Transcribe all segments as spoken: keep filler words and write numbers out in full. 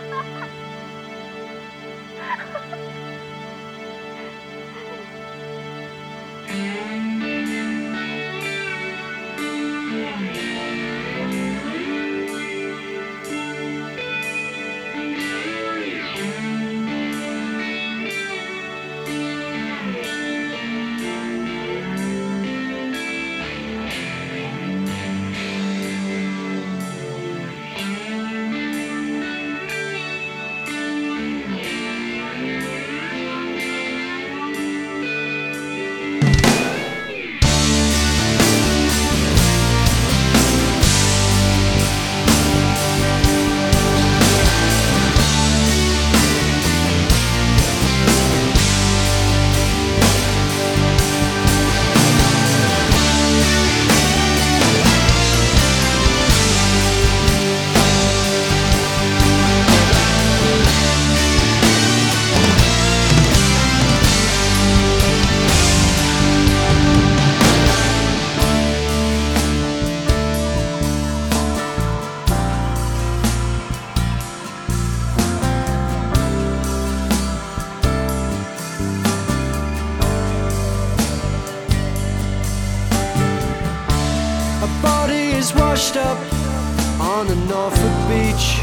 Washed up on the Norfolk beach.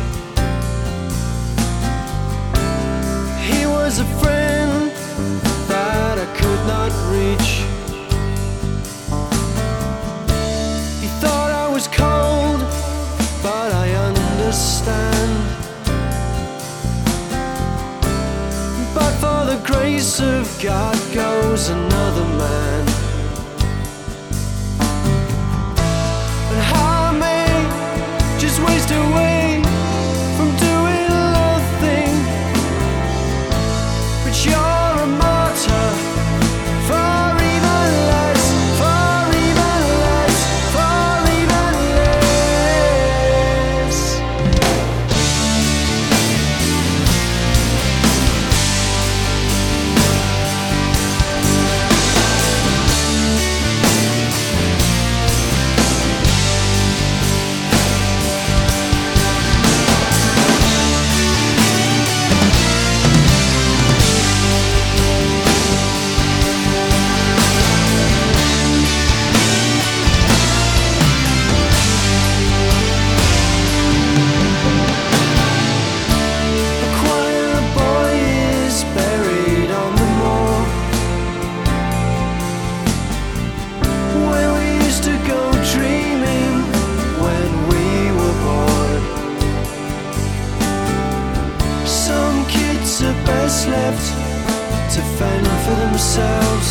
He was a friend that I could not reach. He thought I was cold, but I understand. But for the grace of God goes another man. Waste away from doing nothing, but you're a martyr for even less, for even less, for even less. Best left to fend for themselves,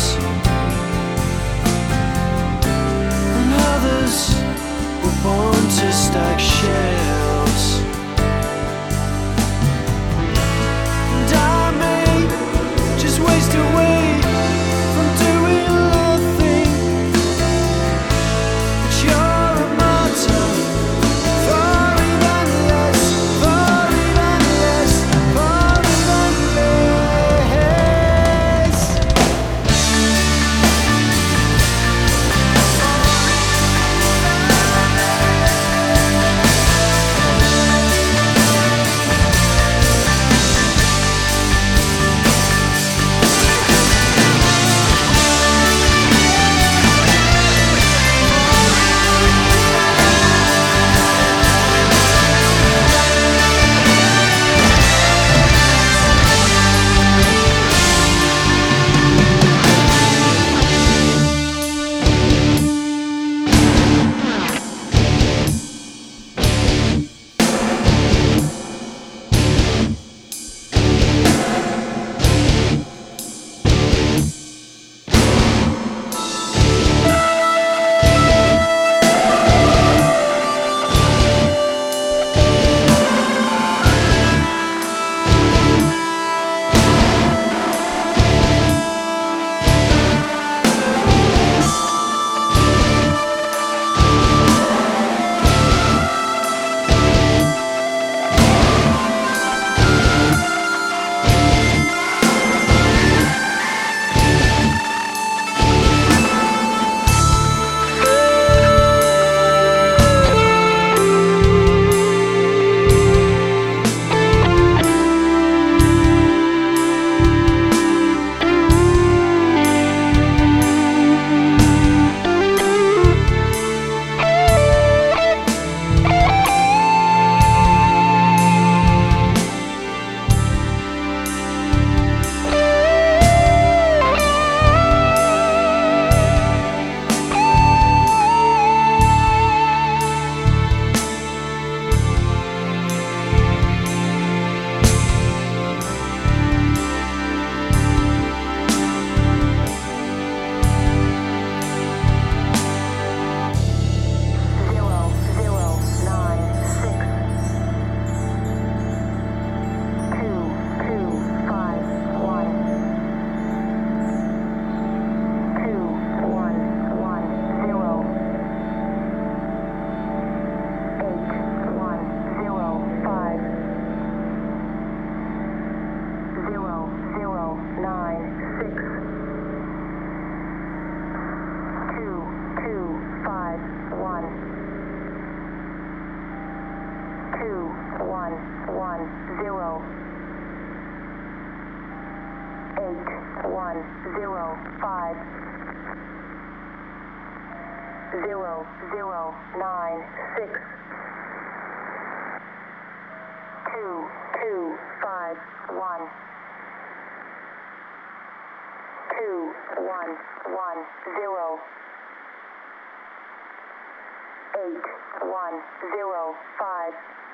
and others were born to stack shelves. And I may just waste away from doing nothing, but you're a martyr for even less, for even less, for even less. one zero five zero zero nine six two two five one two one one zero eight one zero five